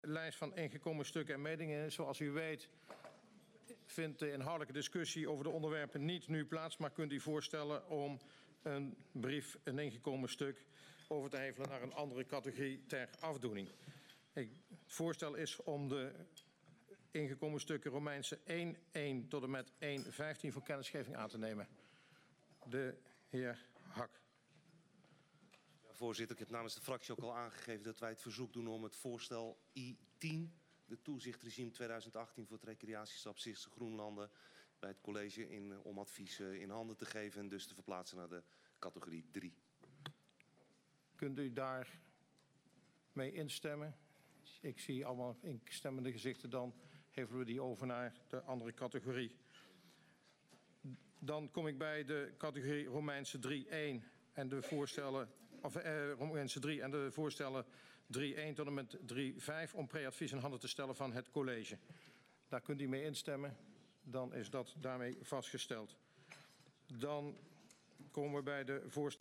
Lijst van ingekomen stukken en mededelingen. Zoals u weet vindt de inhoudelijke discussie over de onderwerpen niet nu plaats, maar kunt u voorstellen om een brief, een ingekomen stuk, over te hevelen naar een andere categorie ter afdoening. Het voorstel is om de ingekomen stukken Romeinse 1:1 tot en met 1:15 voor kennisgeving aan te nemen. De heer Hak. Voorzitter, ik heb namens de fractie ook al aangegeven dat wij het verzoek doen om het voorstel I10, de toezichtregime 2018 voor het recreatiestad Stichtse Groenlanden, bij het college om advies in handen te geven en dus te verplaatsen naar de categorie 3. Kunt u daar mee instemmen? Ik zie allemaal instemmende gezichten, dan hevelen we die over naar de andere categorie. Dan kom ik bij de categorie Romeinse 3:1 en de voorstellen, Romeinse 3 en de voorstellen 3:1 tot en met 3:5 om preadvies in handen te stellen van het college. Daar kunt u mee instemmen. Dan is dat daarmee vastgesteld. Dan komen we bij de voorstellen